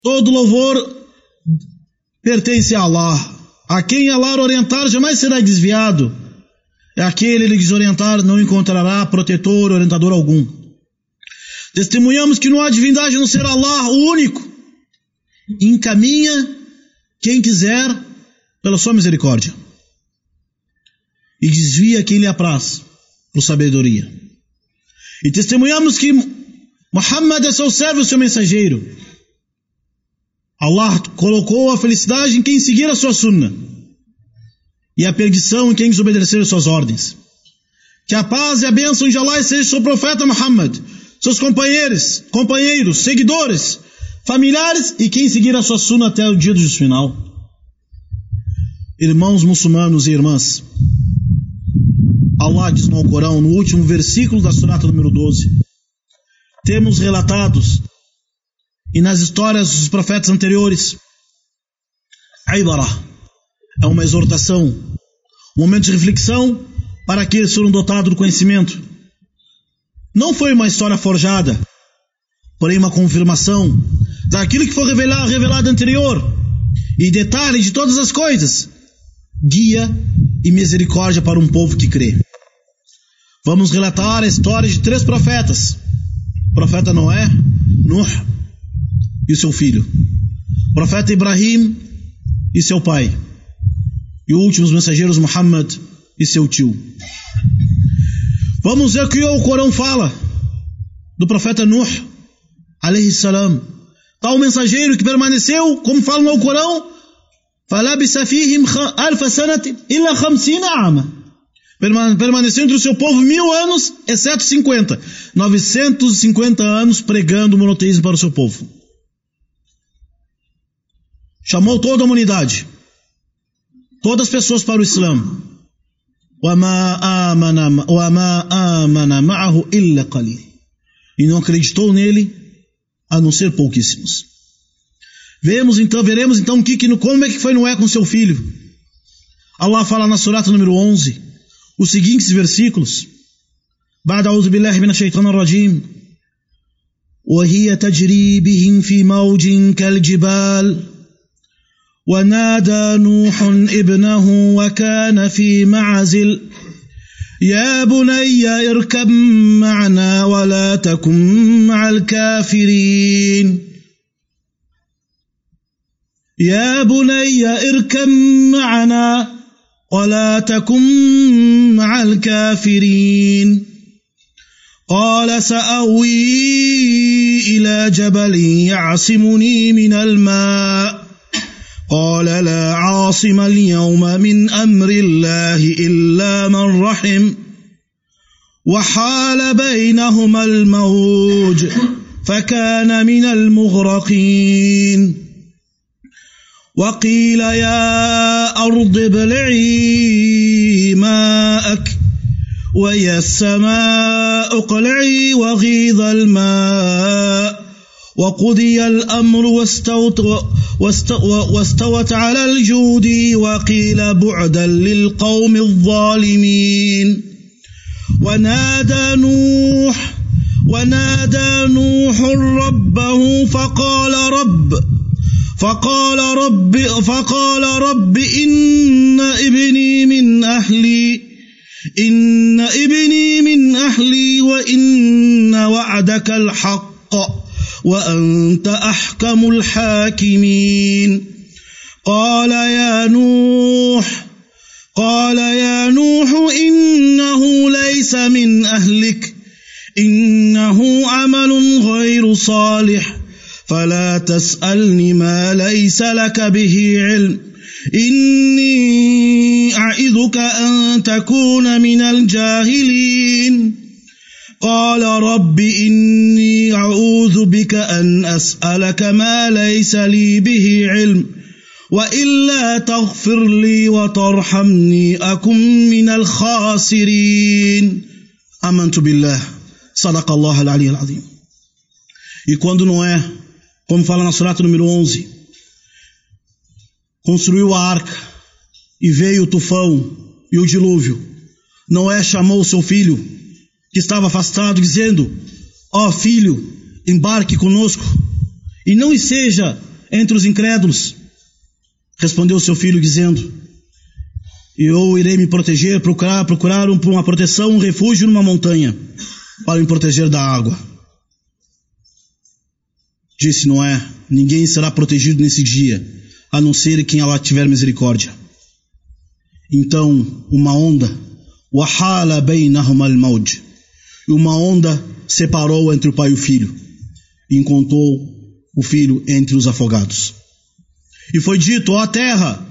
Todo louvor pertence a Allah. A quem Allah orientar jamais será desviado. E aquele ele desorientar não encontrará protetor, orientador algum. Testemunhamos que não há divindade no ser Allah, o único. Encaminha quem quiser pela sua misericórdia. E desvia quem lhe apraz por sabedoria. E testemunhamos que Muhammad é seu servo e seu mensageiro. Allah colocou a felicidade em quem seguir a sua sunna e a perdição em quem desobedecer as suas ordens. Que a paz e a bênção de Allah seja sobre o profeta Muhammad, seus companheiros, seguidores, familiares e quem seguir a sua sunna até o dia do juízo final. Irmãos muçulmanos e irmãs, Allah diz no Alcorão, no último versículo da surata número 12, temos relatados, e nas histórias dos profetas anteriores, Ibarah é uma exortação, um momento de reflexão para aqueles que foram dotados do conhecimento. Não foi uma história forjada, porém uma confirmação daquilo que foi revelado anterior, e detalhe de todas as coisas, guia e misericórdia para um povo que crê. Vamos relatar a história de 3 profetas: o profeta Noé, Nuh e seu filho, o profeta Ibrahim e seu pai, e o último dos mensageiros Muhammad e seu tio. Vamos ver o que o Corão fala do profeta Nuh alayhi salam, tal mensageiro que permaneceu, como fala no Corão, فَلَبِسَ فِيهِمْ أَلْفَ سَنَةٍ إِلَّا 50 عَامًا, permaneceu entre o seu povo 1000 anos, exceto 950 anos pregando o monoteísmo para o seu povo. Chamou toda a humanidade, todas as pessoas para o Islã. وَمَا آمَنَ مَعَهُ إِلَّا قَلِيلٌ, e não acreditou nele a não ser pouquíssimos. Veremos então como é que foi Noé com seu filho. Allah fala na surata número 11 os seguintes versículos: بعد أعوذ بالله من الشيطان الرجيم وهي تجري بهم في موج كالجبال ونادى نوح ابنه وكان في معزل يا بني اركب معنا ولا تكن مع الكافرين يا بني اركب معنا ولا تكن مع الكافرين قال سأوي إلى جبل يعصمني من الماء قال لا عاصم اليوم من أمر الله إلا من رحم وحال بينهما الموج فكان من المغرقين وقيل يا أرض ابلعي ماءك ويا السماء اقلعي وغيض الماء وقضي الأمر واستوت على الجود وقيل بعدا للقوم الظالمين ونادى نوح ربه فقال رب إن ابني من أهلي وإن وعدك الحق وأنت أحكم الحاكمين قال يا نوح إنه ليس من أهلك إنه عمل غير صالح فلا تسألني ما ليس لك به علم إني أعظك أن تكون من الجاهلين قال رب إني أعوذ بك أن أسألك ما ليس لي به علم وإلا تغفر لي وترحمني أكن من الخاسرين آمنت بالله صدق الله العلي العظيم. E quando Noé, como fala na surata número 11, construiu a arca e veio o tufão e o dilúvio, Noé chamou seu filho que estava afastado, dizendo: ó filho, embarque conosco e não seja entre os incrédulos. Respondeu seu filho dizendo: eu irei me proteger, procurar uma proteção, um refúgio numa montanha, para me proteger da água. Disse Noé: ninguém será protegido nesse dia, a não ser quem Allah tiver misericórdia. Então, uma onda, وَحَالَ بَيْنَهُمَا الْمَوْجِ, e uma onda separou entre o pai e o filho, e encontrou o filho entre os afogados. E foi dito: ó terra,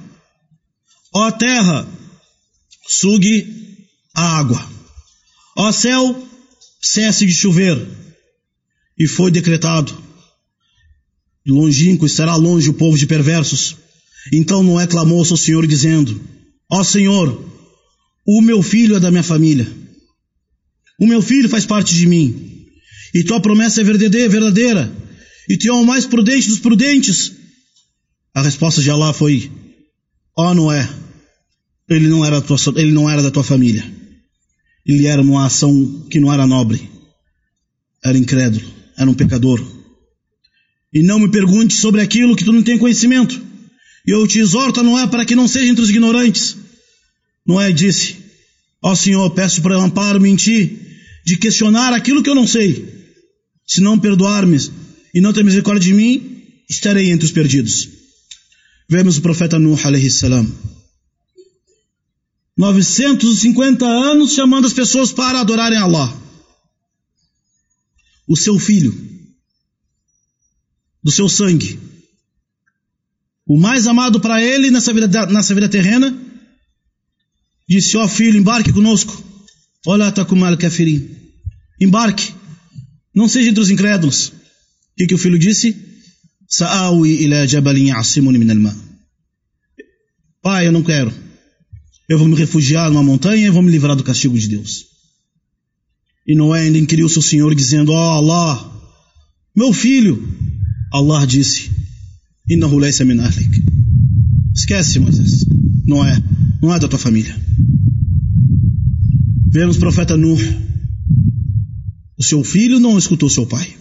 sugue a água. Ó céu, cesse de chover. E foi decretado: longínquo estará longe o povo de perversos. Então Noé clamou ao seu Senhor dizendo: ó Senhor, o meu filho é da minha família, o meu filho faz parte de mim, e tua promessa é verdadeira, e tu é o mais prudente dos prudentes. A resposta de Allah foi: ó Noé, ele não era da tua família, ele era uma ação que não era nobre, era incrédulo, era um pecador. E não me pergunte sobre aquilo que tu não tem conhecimento, e eu te exorto, Noé, para que não seja entre os ignorantes. Noé disse: ó Senhor, peço para amparo-me em ti de questionar aquilo que eu não sei. Se não perdoar-me e não ter misericórdia de mim, estarei entre os perdidos. Vemos o profeta Nuh, alayhi salam, 950 anos chamando as pessoas para adorarem Allah. O seu filho, do seu sangue, o mais amado para ele nessa vida terrena, disse: ó filho, embarque conosco. Olá takumal kafirin, embarque, não seja entre os incrédulos. O que o filho disse? Sa'awi ila jabalin ya'simuni min al-ma. Pai, eu não quero. Eu vou me refugiar numa montanha e vou me livrar do castigo de Deus. E Noé ainda inquiriu seu Senhor dizendo: ó Allah, meu filho. Allah disse: innahu laysa min ahlik. Esquece, Moisés, não é da tua família. Vemos o profeta Nuh, o seu filho não escutou seu pai.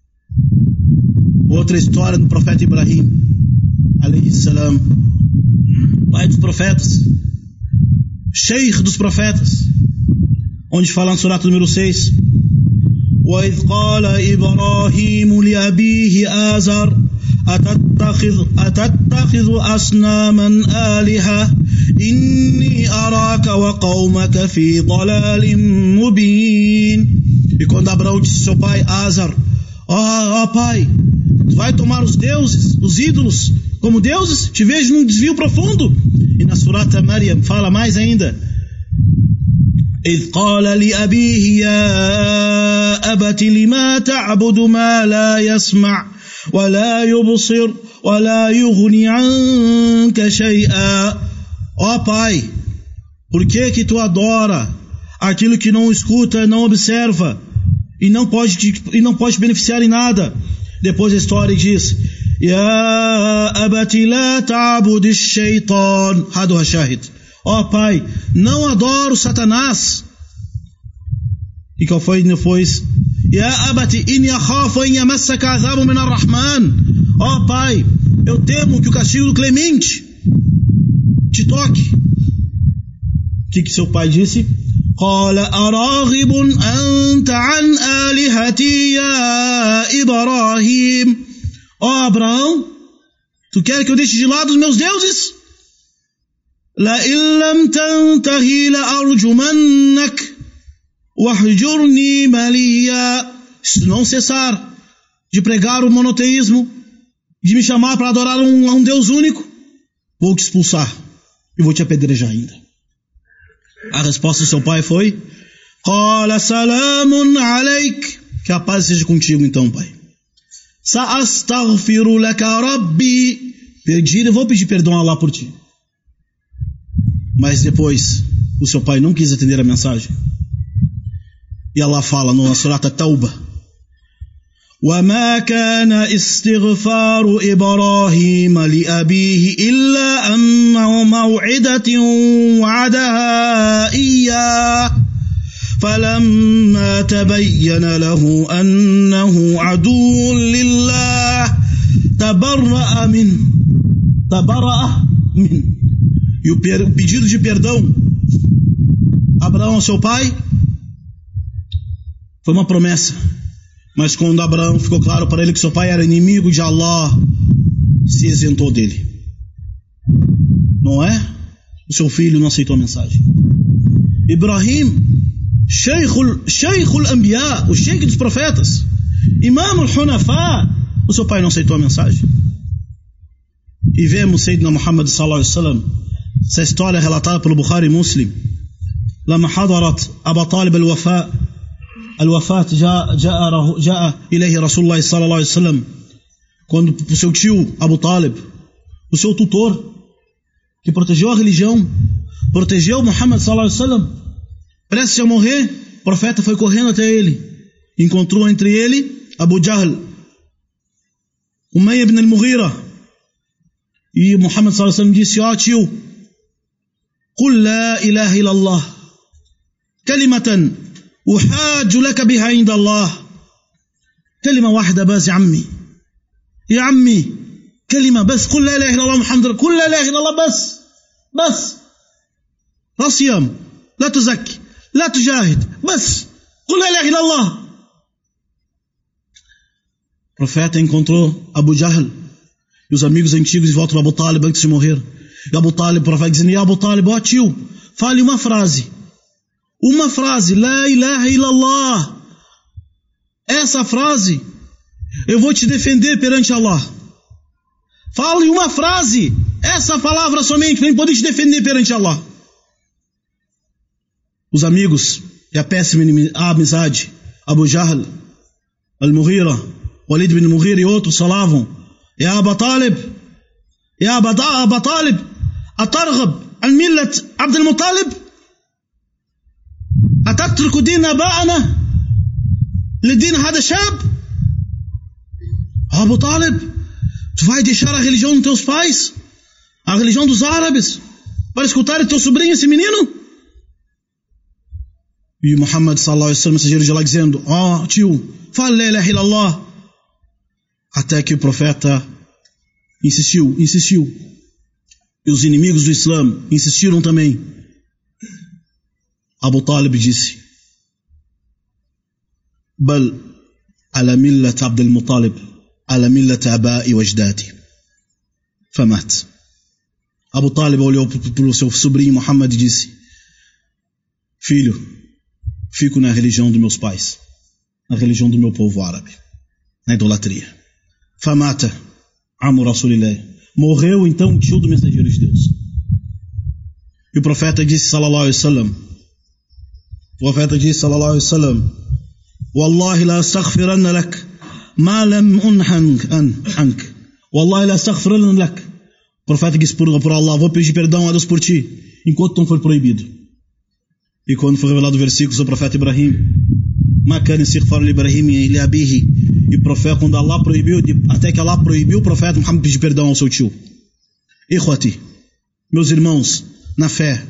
Outra história do profeta Ibrahim, alayhi salam, pai dos profetas, sheikh dos profetas, onde fala no Surah número 6: وَإِذْ قَالَ إِبْرَاهِيمُ لِأَبِيهِ آزَرَ أَتَتَّخِذُ أَصْنَامًا آلِهَةً إِنِّي أَرَاكَ وَقَوْمَكَ فِي ضَلَالٍ مُبِينٍ. E quando Abraão disse ao seu pai Azar: ó pai, tu vai tomar os deuses, os ídolos, como deuses? Te vejo num desvio profundo. E na Surah Maryam fala mais ainda: إذ قال لأبيه يا أبت لما تعبد ما لا يسمع ولا يبصر ولا يغني عنك شيئا. Ó pai, por que tu adora aquilo que não escuta, não observa e não pode te beneficiar em nada? Depois a história diz: يا أبت لا تعبد الشيطان. هذا الشاهد. Ó pai, não adoro Satanás. E qual foi depois? Ya abati in yakhafu an yamassaka adhabun min ar-Rahman. Ó pai, eu temo que o castigo do Clemente te toque. O que seu pai disse? Qala araghibun anta an alihati ya Ibrahim. Ó Abraão, tu quer que eu deixe de lado os meus deuses? لَإِن لَّمْ تَنْتَهِ لَأَرْجُمَنَّكَ وَاهْجُرْنِي مَلِيًّا. Se não cessar de pregar o monoteísmo, de me chamar para adorar a um Deus único, vou te expulsar e vou te apedrejar ainda. A resposta do seu pai foi: قَالَ سَلَامٌ عَلَيْكَ. Que a paz seja contigo então, pai. سَأَسْتَغْفِرُ لَكَ رَبِّي. Eu vou pedir perdão a Allah por ti. Mas depois, o seu pai não quis atender a mensagem. E Allah fala no Surah At-Tawbah: وَمَا كَانَ إِسْتِغْفَارُ إِبْرَاهِيمَ لِأَبِيهِ إِلَّا أَن مَّوْعِدَةٍ وَعَدَهَا إِيَّاهُ فَلَمَّا تَبَيَّنَ لَهُ أَنَّهُ عَدُوٌّ لِلَّهِ tabarra'a min. E o pedido de perdão Abraão ao seu pai foi uma promessa, mas quando Abraão ficou claro para ele que seu pai era inimigo de Allah, se isentou dele. Não é? O seu filho não aceitou a mensagem. Ibrahim, Sheikhul Anbiya, o sheikh dos profetas, Imam al-Hunafa, o seu pai não aceitou a mensagem. E vemos Sayyidina Muhammad sallallahu alaihi wasallam, essa história relatada pelo Bukhari e Muslim. لما حضرت أبا طالب الوفاة جاء إليه رسول الله صلى الله عليه وسلم. Quando o seu tio Abu Talib, o seu tutor, que protegeu a religião, protegeu Muhammad sallallahu alaihi wasallam, prestes a morrer, o profeta foi correndo até ele, encontrou entre ele Abu Jahl, Umayya ibn al-Mughira, e Muhammad sallallahu alaihi wasallam disse: ó tio, قل لا إله إلا الله كلمة أحاج لك بها عند الله. كلمة واحدة بس يا عمي كلمة بس، قل لا إله إلا الله محمد، قل لا إله إلا الله بس لا صيام لا تزكي لا تجاهد، بس قل لا إله إلا الله. O profeta encontrou Abu Jahl e os amigos antigos em volta do Abu Talib antes de morrer. E Abu Talib, o profeta dizendo: e Abu Talib, ó tio, fale uma frase, La ilaha illallah. Essa frase eu vou te defender perante Allah. Fale uma frase, essa palavra somente, para eu poder te defender perante Allah. Os amigos e a péssima amizade, Abu Jahl, Al-Mughira, Walid bin Mughira e outros falavam: Ya Abu Talib, أترغب عن ملة عبد المطلب؟ أتترك دين آبائنا لدين هذا الشاب؟ Abu Talib, tu vai deixar a religião dos teus pais, a religião dos árabes, para escutar teu sobrinho, esse menino? E Muhammad sallallahu alaihi wasallam, mensageiro de Allah, dizendo: ó tio, fala la ilaha illallah. Até que o profeta insistiu. E os inimigos do Islã insistiram também. Abu Talib disse: Bal ala millat Abdul Muttalib, ala millat abai wajdati. Famat. Abu Talib olhou para o seu sobrinho Muhammad e disse: filho, fico na religião dos meus pais, na religião do meu povo árabe, na idolatria. Famata Amu Rasulillah. Morreu então o tio do mensageiro de Deus. E o profeta disse sallallahu alaihi wasallam: Wallahi la astaghfiranna lak ma lam ank. Wallahi la astaghfiranna lak. O profeta disse por Allah: vou pedir perdão a Deus por ti, enquanto não for proibido. E quando foi revelado o versículo sobre o profeta Ibrahim, ma kana istighfar li Ibrahim li abihi, e o profeta, quando Allah proibiu, até que Allah proibiu o profeta Muhammad pedir perdão ao seu tio. Ikhwati, meus irmãos na fé,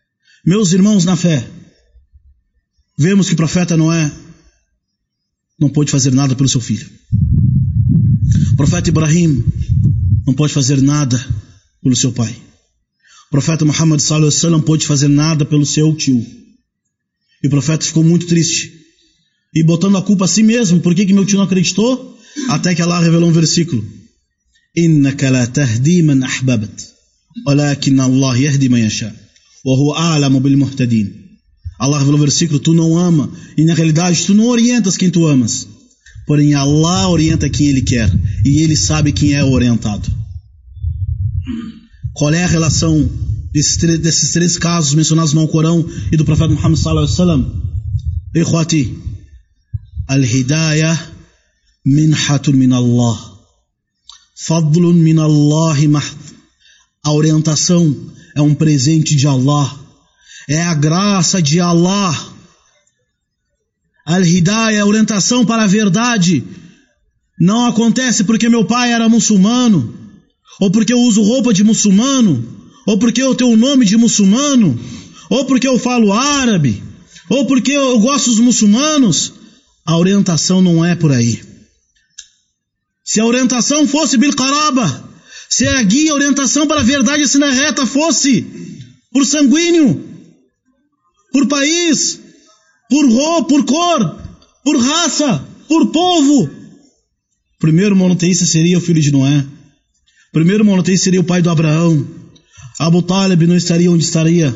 vemos que o profeta não pôde fazer nada pelo seu filho. O profeta Ibrahim não pôde fazer nada pelo seu pai. O profeta Muhammad sallallahu alaihi wasallam não pôde fazer nada pelo seu tio. E o profeta ficou muito triste, e botando a culpa a si mesmo: por que meu tio não acreditou? Até que Allah revelou um versículo: Innaka la tahdi man ahbabat, walakin Allah yahdi man yasha, wa huwa a'lamu bil muhtadin. Allah revelou o versículo: tu não ama, e na realidade tu não orientas quem tu amas, porém Allah orienta quem Ele quer, e Ele sabe quem é o orientado. Qual é a relação desses três casos mencionados no Alcorão e do profeta Muhammad sallallahu alaihi wasallam? Ikhwati, al-hidayah minhatun min Allah, fadlun min Allah mahd. A orientação é um presente de Allah, é a graça de Allah. Al-hidayah, a orientação para a verdade, não acontece porque meu pai era muçulmano, ou porque eu uso roupa de muçulmano, ou porque eu tenho o nome de muçulmano, ou porque eu falo árabe, ou porque eu gosto dos muçulmanos. A orientação não é por aí. se a orientação fosse bil qaraba, se a guia, a orientação para a verdade assim na reta fosse por sanguíneo, por país, por cor, por raça, por povo, o primeiro monoteísta seria o filho de Noé. O primeiro monoteísta seria o pai do Abraão. Abu Talib não estaria onde estaria.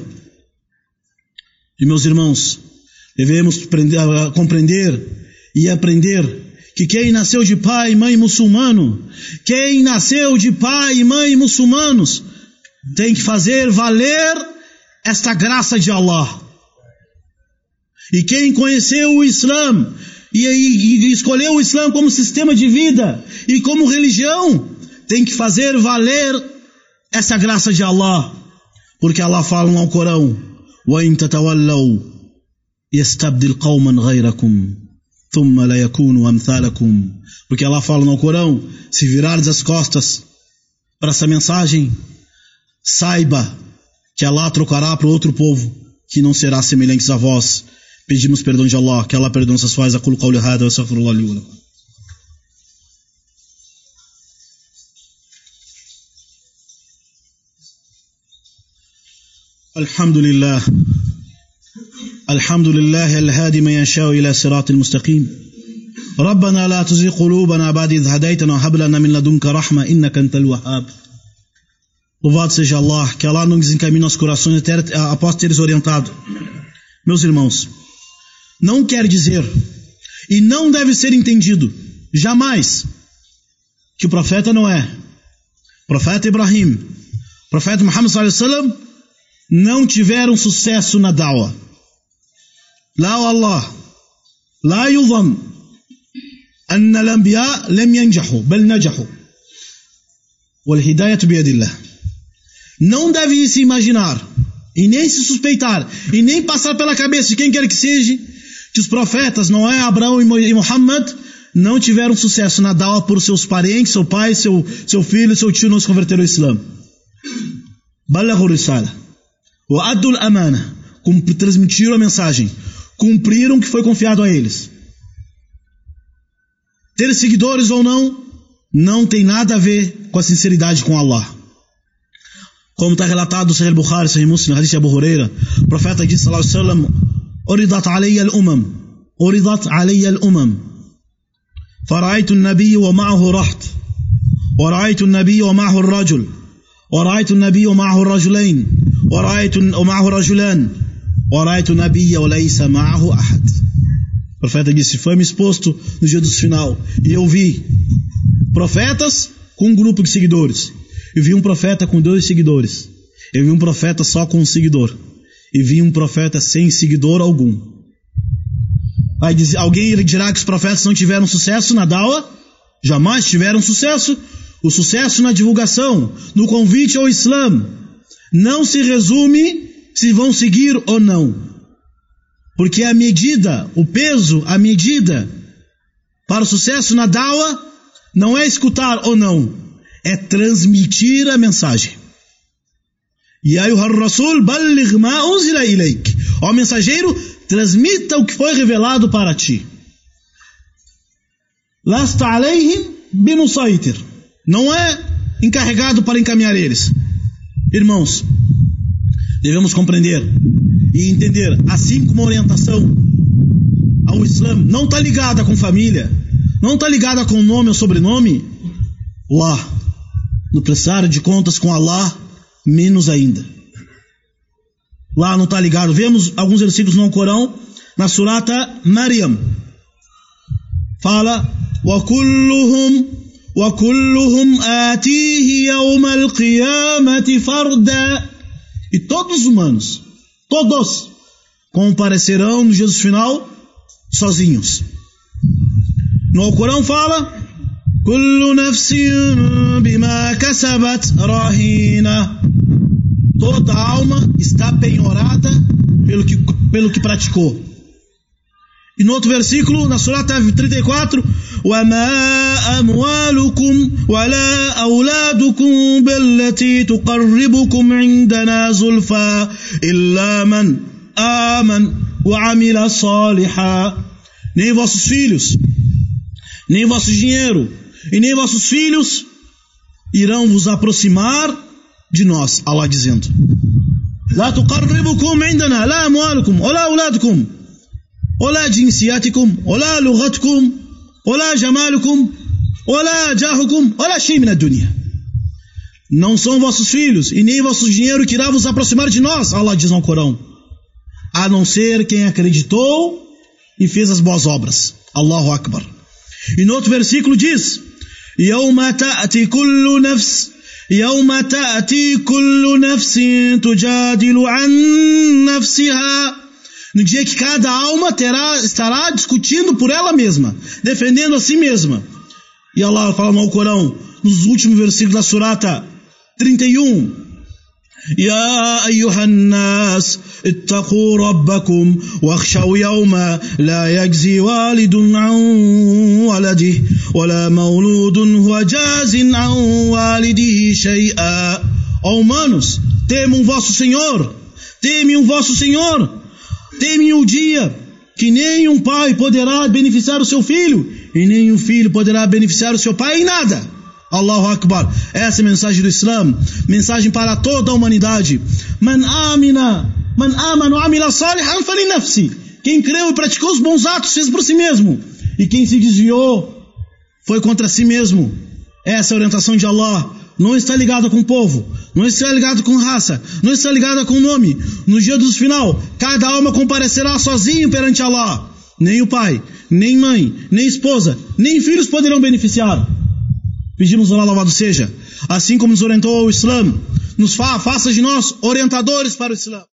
E meus irmãos, devemos compreender e aprender que quem nasceu de pai e mãe muçulmano, quem nasceu de pai e mãe muçulmanos, tem que fazer valer esta graça de Allah. E quem conheceu o Islã e escolheu o Islã como sistema de vida e como religião, tem que fazer valer essa graça de Allah. Porque Allah fala no Alcorão: وَإِن تَتَوَلَّوْا يَسْتَبْدِلْ قَوْمًا غَيْرَكُمْ ثُمَّ لَا يَكُونُوا أَمْثَالَكُمْ. Porque Allah fala no Alcorão: se virardes as costas para essa mensagem, saiba que Allah trocará para outro povo que não será semelhante a vós. Pedimos perdão de Allah, que Allah perdoe nossas falhas. Aquilo qawli hada wa astaghfirullah li wa lakum. الحمد لله الهادي من يشاء إلى صراط المستقيم ربنا لا تزغ قلوبنا بعد إذ هديتنا وهب لنا من لدنك رحمة إنك أنت الوهاب. Louvado seja Allah, que Allah não desencaminhe nossos corações após teres orientado. Meus irmãos, não quer dizer e não deve ser entendido jamais que o profeta Noé, profeta Ibrahim, profeta Muhammad sallallahu alaihi wasallam não tiveram sucesso na da'wah. La wallah, la yudhan anna al-anbiya lam yanjahu, bal najahu. Wal hidayatu bi yadillah. Não deve se imaginar, e nem se suspeitar, e nem passar pela cabeça de quem quer que seja, que os profetas Noé, Abraão e Muhammad não tiveram sucesso na da'wah por seus parentes, seu pai, seu filho, seu tio não se converteram ao Islã. Balaghu risala. O Adul Amana, transmitiram a mensagem, cumpriram o que foi confiado a eles. Ter seguidores ou não tem nada a ver com a sinceridade com Allah. Como está relatado no Sahih Bukhari, Sahih Muslim, Hadith de Abu Huraira, o profeta disse, sallallahu alaihi wasallam: Uridat alayya al-umam, fara'aytu an-nabiyya wa ma'ahu raht, wa ra'aytu an-nabiyya wa ma'ahu ar-rajul, wa ra'aytu an-nabiyya wa ma'ahu ar-rajulayn, ورأيت معه رجلان ورأيت نبيا وليس معه أحد. O profeta disse: foi-me exposto no dia do final e eu vi profetas com um grupo de seguidores, eu vi um profeta com 2 seguidores, eu vi um profeta só com um seguidor, e vi um profeta sem seguidor algum. Alguém dirá que os profetas não tiveram sucesso na da'wah? Jamais tiveram sucesso. O sucesso na divulgação, no convite ao Islã, não se resume se vão seguir ou não. Porque a medida, o peso, a medida para o sucesso na da'wah não é escutar ou não, é transmitir a mensagem. Ya ayyuhar rasul balligh ma unzila ilayk. Ó mensageiro, transmita o que foi revelado para ti. Lasta alayhim bimusaitir. Não é encarregado para encaminhar eles. Irmãos, devemos compreender e entender, assim como a orientação ao Islã não está ligada com família, não está ligada com nome ou sobrenome, lá, no prestar de contas com Allah, menos ainda. Lá não está ligado. Vemos alguns versículos no Corão, na surata Maryam, fala: وَكُلُّهُمْ آتِيهِ يَوْمَ الْقِيَامَةِ فَرْدًا. E todos os humanos, todos, comparecerão no Jesus final sozinhos. No Alcorão fala: كُلُّ نَفْسٍ بِمَا كَسَبَتْ رَهِينَةٌ. Toda alma está penhorada pelo que praticou. E no outro versículo, na surata 34, وَمَا أَمْوَالُكُمْ وَلَا أَوْلَادُكُمْ بِالَّتِي تُقَرِّبُكُمْ عِنْدَنَا زُلْفَى إِلَّا مَنْ آمَنَ وَعَمِلَ صَالِحًا. Nem vossos filhos, nem vosso dinheiro, e nem vossos filhos irão vos aproximar de nós. Allah dizendo: La tuqarribukum indana, la amwalukum, ola auladukum, ola jinsiyatikum, ola lughatkum, ola jamalukum, ola jahukum, ola shay min ad-dunya. Não são vossos filhos e nem vosso dinheiro que irá vos aproximar de nós, Allah diz no Corão, a não ser quem acreditou e fez as boas obras. Allahu Akbar. E no outro versículo diz: يَوْمَ تَأْتِي كُلُّ نَفْسٍ تُجَادِلُ عَنْ نَفْسِهَا. No dia que cada alma estará discutindo por ela mesma, defendendo a si mesma. E Allah fala no Corão, nos últimos versículos da surata 31, يا أيها الناس اتقوا ربكم واخشوا يوما لا يجزي والد عن ولده ولا مولود هو جاز عن والده شيئا. Ó humanos, temam vosso Senhor, temem o dia que nem um pai poderá beneficiar o seu filho e nem um filho poderá beneficiar o seu pai em nada. Allahu Akbar. Essa é a mensagem do Islã, mensagem para toda a humanidade. Man amana wa amila salihan falinafsi. Quem creu e praticou os bons atos fez por si mesmo, e quem se desviou foi contra si mesmo. Essa é a orientação de Allah. Não está ligada com o povo, não está ligada com raça, não está ligada com nome. No dia do final, cada alma comparecerá sozinho perante Allah. Nem o pai, nem mãe, nem esposa, nem filhos poderão beneficiar. Pedimos a Allah louvado seja, assim como nos orientou o Islã, nos faça de nós orientadores para o Islã.